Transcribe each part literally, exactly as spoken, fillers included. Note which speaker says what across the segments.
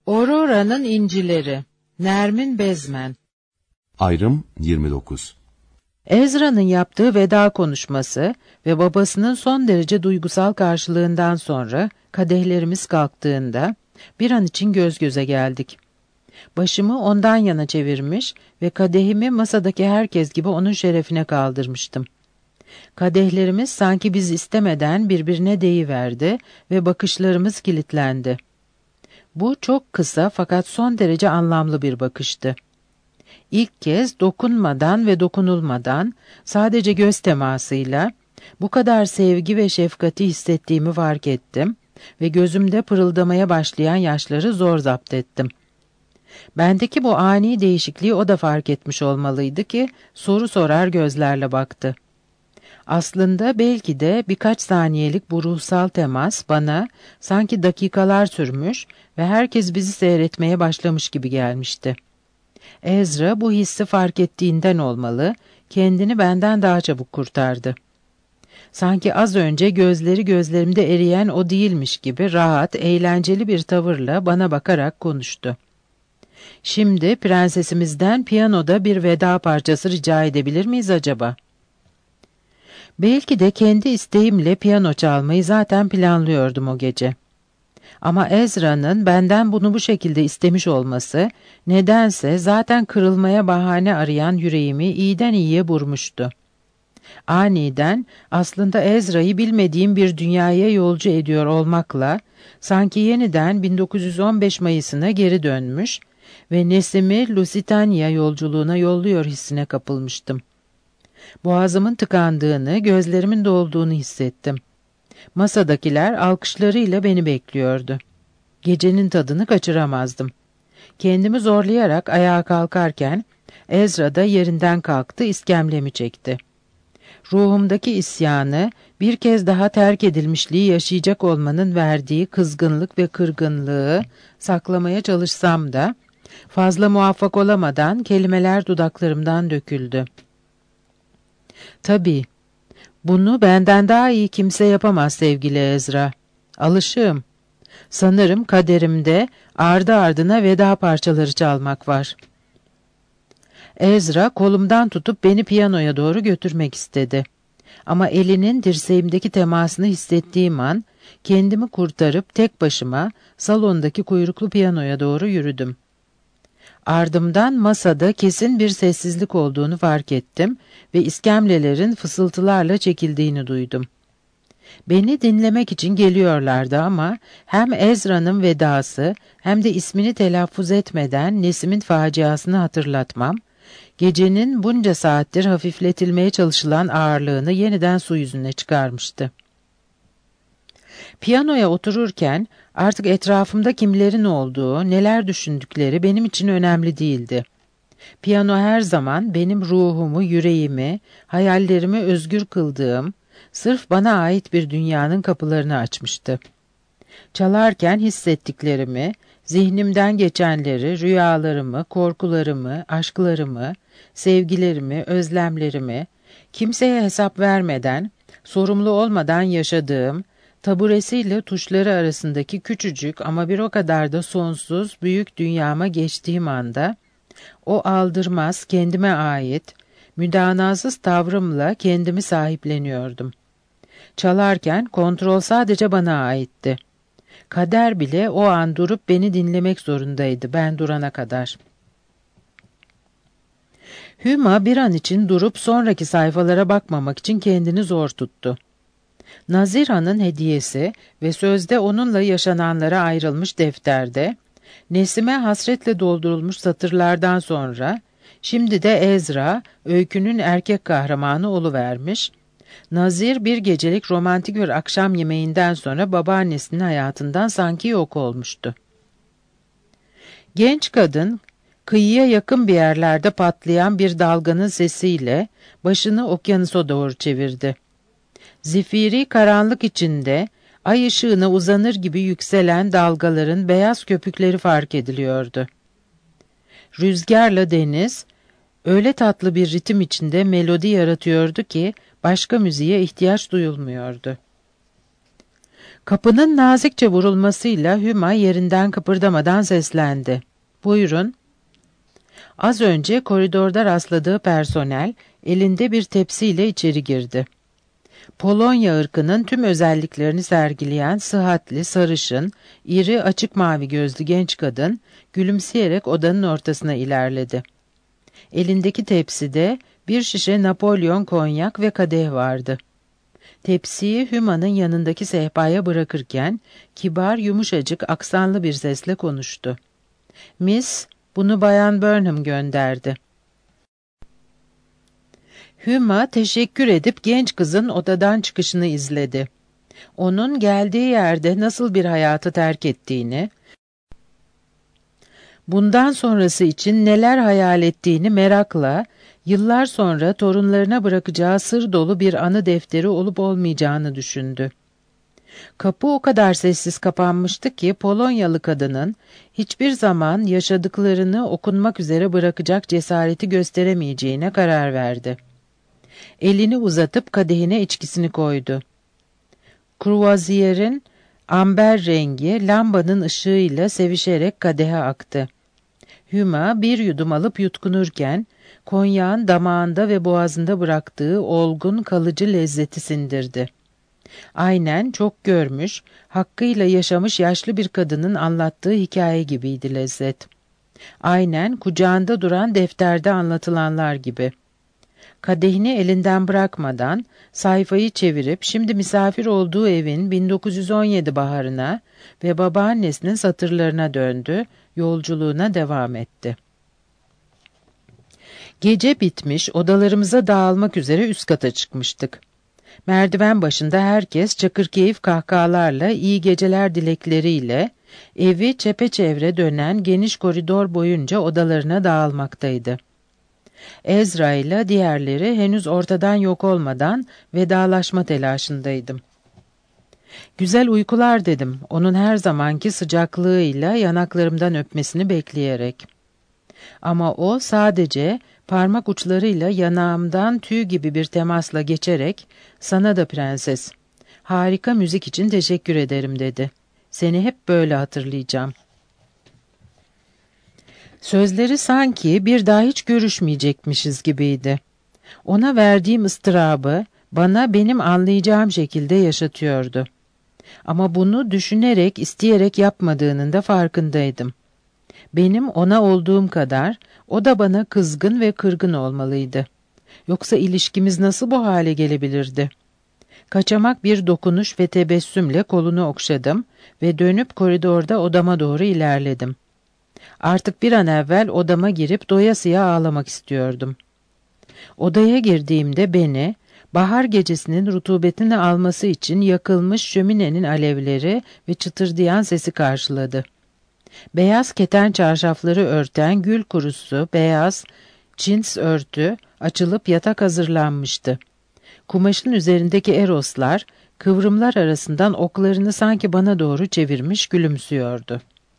Speaker 1: Aurora'nın İncileri. Nermin Bezmen.
Speaker 2: Ayrım yirmi dokuz.
Speaker 1: Ezra'nın yaptığı veda konuşması ve babasının son derece duygusal karşılığından sonra kadehlerimiz kalktığında bir an için göz göze geldik. Başımı ondan yana çevirmiş ve kadehimi masadaki herkes gibi onun şerefine kaldırmıştım. Kadehlerimiz sanki biz istemeden birbirine değiverdi ve bakışlarımız kilitlendi. Bu çok kısa fakat son derece anlamlı bir bakıştı. İlk kez dokunmadan ve dokunulmadan, sadece göz temasıyla bu kadar sevgi ve şefkati hissettiğimi fark ettim ve gözümde pırıldamaya başlayan yaşları zor zapt ettim. Bendeki bu ani değişikliği o da fark etmiş olmalıydı ki soru sorar gözlerle baktı. Aslında belki de birkaç saniyelik bu ruhsal temas bana sanki dakikalar sürmüş ve herkes bizi seyretmeye başlamış gibi gelmişti. Ezra bu hissi fark ettiğinden olmalı, kendini benden daha çabuk kurtardı. Sanki az önce gözleri gözlerimde eriyen o değilmiş gibi rahat, eğlenceli bir tavırla bana bakarak konuştu. Şimdi prensesimizden piyanoda bir veda parçası rica edebilir miyiz acaba? Belki de kendi isteğimle piyano çalmayı zaten planlıyordum o gece. Ama Ezra'nın benden bunu bu şekilde istemiş olması, nedense zaten kırılmaya bahane arayan yüreğimi iyiden iyiye vurmuştu. Aniden, aslında Ezra'yı bilmediğim bir dünyaya yolcu ediyor olmakla, sanki yeniden bin dokuz yüz on beş Mayıs'ına geri dönmüş ve Nesim'i Lusitania yolculuğuna yolluyor hissine kapılmıştım. Boğazımın tıkandığını, gözlerimin dolduğunu hissettim. Masadakiler alkışlarıyla beni bekliyordu. Gecenin tadını kaçıramazdım. Kendimi zorlayarak ayağa kalkarken Ezra da yerinden kalktı, iskemlemi çekti. Ruhumdaki isyanı, bir kez daha terk edilmişliği yaşayacak olmanın verdiği kızgınlık ve kırgınlığı saklamaya çalışsam da fazla muvaffak olamadan kelimeler dudaklarımdan döküldü. Tabii, bunu benden daha iyi kimse yapamaz sevgili Ezra. Alışığım. Sanırım kaderimde ardı ardına veda parçaları çalmak var. Ezra kolumdan tutup beni piyanoya doğru götürmek istedi. Ama elinin dirseğimdeki temasını hissettiğim an kendimi kurtarıp tek başıma salondaki kuyruklu piyanoya doğru yürüdüm. Ardımdan masada kesin bir sessizlik olduğunu fark ettim ve iskemlelerin fısıltılarla çekildiğini duydum. Beni dinlemek için geliyorlardı ama hem Ezra'nın vedası hem de ismini telaffuz etmeden Nesim'in faciasını hatırlatmam, gecenin bunca saattir hafifletilmeye çalışılan ağırlığını yeniden su yüzüne çıkarmıştı. Piyanoya otururken artık etrafımda kimlerin olduğu, neler düşündükleri benim için önemli değildi. Piyano her zaman benim ruhumu, yüreğimi, hayallerimi özgür kıldığım, sırf bana ait bir dünyanın kapılarını açmıştı. Çalarken hissettiklerimi, zihnimden geçenleri, rüyalarımı, korkularımı, aşklarımı, sevgilerimi, özlemlerimi, kimseye hesap vermeden, sorumlu olmadan yaşadığım, taburesiyle tuşları arasındaki küçücük ama bir o kadar da sonsuz büyük dünyama geçtiğim anda, o aldırmaz kendime ait, müdanasız tavrımla kendimi sahipleniyordum. Çalarken kontrol sadece bana aitti. Kader bile o an durup beni dinlemek zorundaydı ben durana kadar. Hüma bir an için durup sonraki sayfalara bakmamak için kendini zor tuttu. Nazira'nın hediyesi ve sözde onunla yaşananlara ayrılmış defterde, Nesim'e hasretle doldurulmuş satırlardan sonra, şimdi de Ezra, öykünün erkek kahramanı oluvermiş, Nazir bir gecelik romantik bir akşam yemeğinden sonra babaannesinin hayatından sanki yok olmuştu. Genç kadın, kıyıya yakın bir yerlerde patlayan bir dalganın sesiyle başını okyanusa doğru çevirdi. Zifiri karanlık içinde ay ışığına uzanır gibi yükselen dalgaların beyaz köpükleri fark ediliyordu. Rüzgarla deniz öyle tatlı bir ritim içinde melodi yaratıyordu ki başka müziğe ihtiyaç duyulmuyordu. Kapının nazikçe vurulmasıyla Hüma yerinden kıpırdamadan seslendi. "Buyurun." Az önce koridorda rastladığı personel elinde bir tepsiyle içeri girdi. Polonya ırkının tüm özelliklerini sergileyen sıhhatli, sarışın, iri, açık mavi gözlü genç kadın gülümseyerek odanın ortasına ilerledi. Elindeki tepside bir şişe Napolyon konyak ve kadeh vardı. Tepsiyi Hüma'nın yanındaki sehpaya bırakırken kibar, yumuşacık, aksanlı bir sesle konuştu. "Miss, bunu Bayan Burnham gönderdi." Hüma teşekkür edip genç kızın odadan çıkışını izledi. Onun geldiği yerde nasıl bir hayatı terk ettiğini, bundan sonrası için neler hayal ettiğini merakla, yıllar sonra torunlarına bırakacağı sır dolu bir anı defteri olup olmayacağını düşündü. Kapı o kadar sessiz kapanmıştı ki Polonyalı kadının hiçbir zaman yaşadıklarını okunmak üzere bırakacak cesareti gösteremeyeceğine karar verdi. Elini uzatıp kadehine içkisini koydu. Kruvaziyer'in amber rengi lambanın ışığıyla sevişerek kadehe aktı. Hüma bir yudum alıp yutkunurken konyağın damağında ve boğazında bıraktığı olgun kalıcı lezzeti sindirdi. Aynen çok görmüş, hakkıyla yaşamış yaşlı bir kadının anlattığı hikaye gibiydi lezzet. Aynen kucağında duran defterde anlatılanlar gibi. Kadehini elinden bırakmadan sayfayı çevirip şimdi misafir olduğu evin bin dokuz yüz on yedi baharına ve babaannesinin satırlarına döndü, yolculuğuna devam etti. Gece bitmiş, odalarımıza dağılmak üzere üst kata çıkmıştık. Merdiven başında herkes çakırkeyif kahkahalarla, iyi geceler dilekleriyle evi çepeçevre dönen geniş koridor boyunca odalarına dağılmaktaydı. Ezra ile diğerleri henüz ortadan yok olmadan vedalaşma telaşındaydım. "Güzel uykular," dedim, onun her zamanki sıcaklığıyla yanaklarımdan öpmesini bekleyerek. Ama o sadece parmak uçlarıyla yanağımdan tüy gibi bir temasla geçerek, "Sana da prenses, harika müzik için teşekkür ederim," dedi. "Seni hep böyle hatırlayacağım." Sözleri sanki bir daha hiç görüşmeyecekmişiz gibiydi. Ona verdiğim ıstırabı bana benim anlayacağım şekilde yaşatıyordu. Ama bunu düşünerek, isteyerek yapmadığının da farkındaydım. Benim ona olduğum kadar o da bana kızgın ve kırgın olmalıydı. Yoksa ilişkimiz nasıl bu hale gelebilirdi? Kaçamak bir dokunuş ve tebessümle kolunu okşadım ve dönüp koridorda odama doğru ilerledim. Artık bir an evvel odama girip doyasıya ağlamak istiyordum. Odaya girdiğimde beni, bahar gecesinin rutubetini alması için yakılmış şöminenin alevleri ve çıtırdayan sesi karşıladı. Beyaz keten çarşafları örten gül kurusu, beyaz çins örtü açılıp yatak hazırlanmıştı. Kumaşın üzerindeki eroslar, kıvrımlar arasından oklarını sanki bana doğru çevirmiş gülümsüyordu.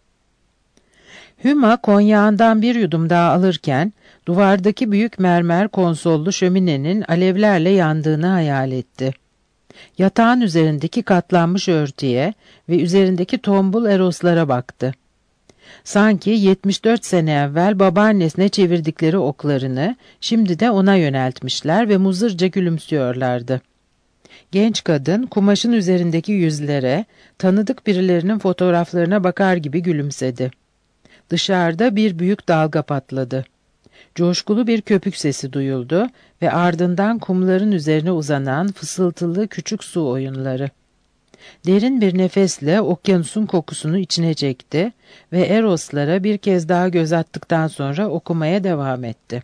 Speaker 1: Hüma konyağından bir yudum daha alırken, duvardaki büyük mermer konsollu şöminenin alevlerle yandığını hayal etti. Yatağın üzerindeki katlanmış örtüye ve üzerindeki tombul eroslara baktı. Sanki yetmiş dört sene evvel babaannesine çevirdikleri oklarını şimdi de ona yöneltmişler ve muzırca gülümsüyorlardı. Genç kadın kumaşın üzerindeki yüzlere, tanıdık birilerinin fotoğraflarına bakar gibi gülümsedi. Dışarıda bir büyük dalga patladı. Coşkulu bir köpük sesi duyuldu ve ardından kumların üzerine uzanan fısıltılı küçük su oyunları. Derin bir nefesle okyanusun kokusunu içine çekti ve eroslara bir kez daha göz attıktan sonra okumaya devam etti.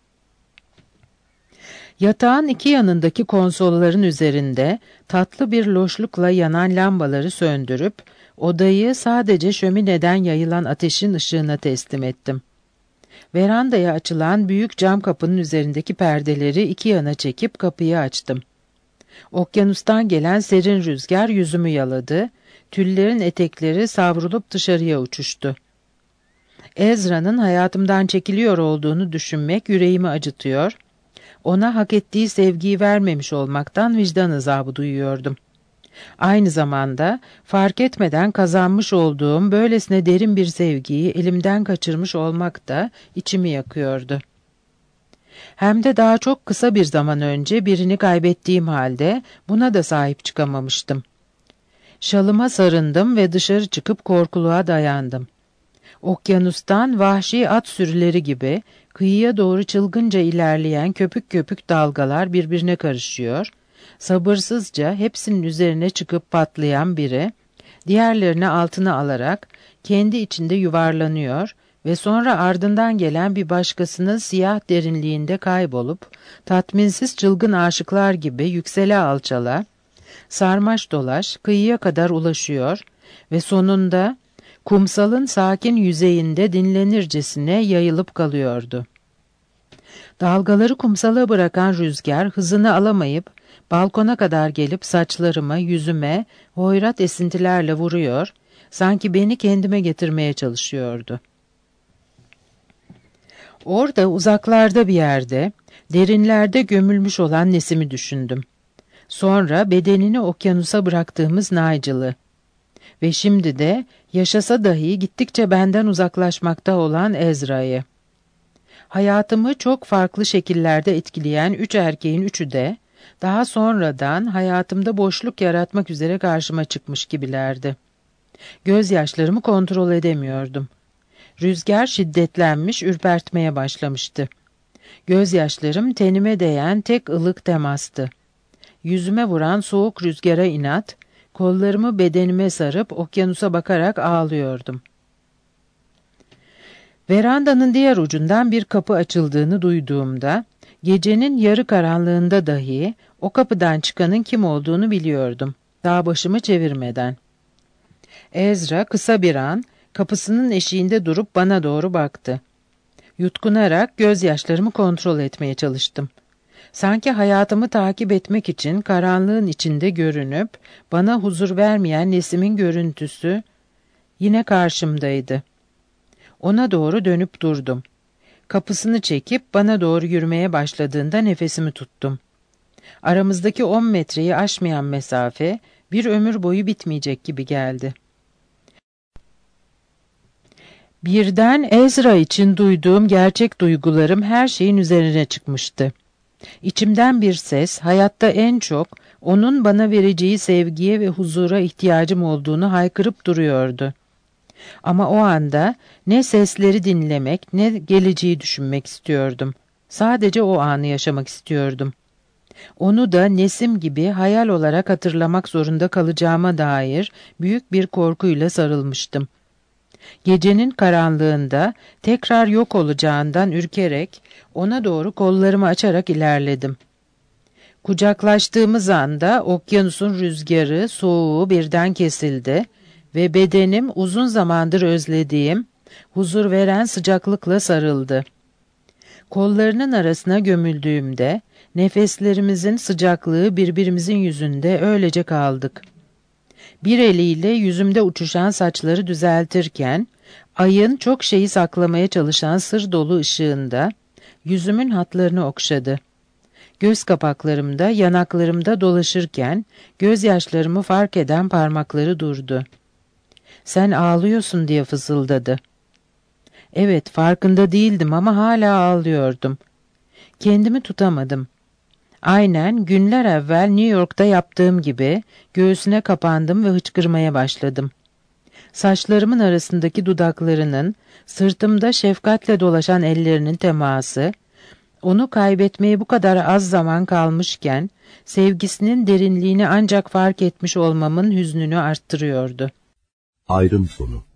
Speaker 1: Yatağın iki yanındaki konsolların üzerinde tatlı bir loşlukla yanan lambaları söndürüp, odayı sadece şömineden yayılan ateşin ışığına teslim ettim. Verandaya açılan büyük cam kapının üzerindeki perdeleri iki yana çekip kapıyı açtım. Okyanustan gelen serin rüzgar yüzümü yaladı, tüllerin etekleri savrulup dışarıya uçuştu. Ezra'nın hayatımdan çekiliyor olduğunu düşünmek yüreğimi acıtıyor, ona hak ettiği sevgiyi vermemiş olmaktan vicdan azabı duyuyordum. Aynı zamanda fark etmeden kazanmış olduğum böylesine derin bir sevgiyi elimden kaçırmış olmak da içimi yakıyordu. Hem de daha çok kısa bir zaman önce birini kaybettiğim halde buna da sahip çıkamamıştım. Şalıma sarındım ve dışarı çıkıp korkuluğa dayandım. Okyanustan vahşi at sürüleri gibi kıyıya doğru çılgınca ilerleyen köpük köpük dalgalar birbirine karışıyor, sabırsızca hepsinin üzerine çıkıp patlayan biri, diğerlerini altına alarak kendi içinde yuvarlanıyor ve sonra ardından gelen bir başkasının siyah derinliğinde kaybolup, tatminsiz çılgın aşıklar gibi yüksele alçala, sarmaş dolaş kıyıya kadar ulaşıyor ve sonunda kumsalın sakin yüzeyinde dinlenircesine yayılıp kalıyordu. Dalgaları kumsala bırakan rüzgar hızını alamayıp, balkona kadar gelip saçlarıma, yüzüme hoyrat esintilerle vuruyor, sanki beni kendime getirmeye çalışıyordu. Orada uzaklarda bir yerde, derinlerde gömülmüş olan Nesim'i düşündüm. Sonra bedenini okyanusa bıraktığımız Nigel'ı. Ve şimdi de yaşasa dahi gittikçe benden uzaklaşmakta olan Ezra'yı. Hayatımı çok farklı şekillerde etkileyen üç erkeğin üçü de, daha sonradan hayatımda boşluk yaratmak üzere karşıma çıkmış gibilerdi. Gözyaşlarımı kontrol edemiyordum. Rüzgar şiddetlenmiş, ürpertmeye başlamıştı. Gözyaşlarım tenime değen tek ılık temastı. Yüzüme vuran soğuk rüzgara inat, kollarımı bedenime sarıp okyanusa bakarak ağlıyordum. Verandanın diğer ucundan bir kapı açıldığını duyduğumda, gecenin yarı karanlığında dahi o kapıdan çıkanın kim olduğunu biliyordum, daha başımı çevirmeden. Ezra kısa bir an kapısının eşiğinde durup bana doğru baktı. Yutkunarak gözyaşlarımı kontrol etmeye çalıştım. Sanki hayatımı takip etmek için karanlığın içinde görünüp bana huzur vermeyen Nesim'in görüntüsü yine karşımdaydı. Ona doğru dönüp durdum. Kapısını çekip bana doğru yürümeye başladığında nefesimi tuttum. Aramızdaki on metreyi aşmayan mesafe bir ömür boyu bitmeyecek gibi geldi. Birden Ezra için duyduğum gerçek duygularım her şeyin üzerine çıkmıştı. İçimden bir ses hayatta en çok onun bana vereceği sevgiye ve huzura ihtiyacım olduğunu haykırıp duruyordu. Ama o anda ne sesleri dinlemek ne geleceği düşünmek istiyordum. Sadece o anı yaşamak istiyordum. Onu da Nesim gibi hayal olarak hatırlamak zorunda kalacağıma dair büyük bir korkuyla sarılmıştım. Gecenin karanlığında tekrar yok olacağından ürkerek ona doğru kollarımı açarak ilerledim. Kucaklaştığımız anda okyanusun rüzgarı, soğuğu birden kesildi ve bedenim uzun zamandır özlediğim, huzur veren sıcaklıkla sarıldı. Kollarının arasına gömüldüğümde nefeslerimizin sıcaklığı birbirimizin yüzünde öylece kaldık. Bir eliyle yüzümde uçuşan saçları düzeltirken, ayın çok şeyi saklamaya çalışan sır dolu ışığında yüzümün hatlarını okşadı. Göz kapaklarımda, yanaklarımda dolaşırken gözyaşlarımı fark eden parmakları durdu. "Sen ağlıyorsun," diye fısıldadı. Evet, farkında değildim ama hala ağlıyordum. Kendimi tutamadım. Aynen günler evvel New York'ta yaptığım gibi göğsüne kapandım ve hıçkırmaya başladım. Saçlarımın arasındaki dudaklarının, sırtımda şefkatle dolaşan ellerinin teması, onu kaybetmeye bu kadar az zaman kalmışken, sevgisinin derinliğini ancak fark etmiş olmamın hüznünü arttırıyordu.
Speaker 2: Ayrım sonu.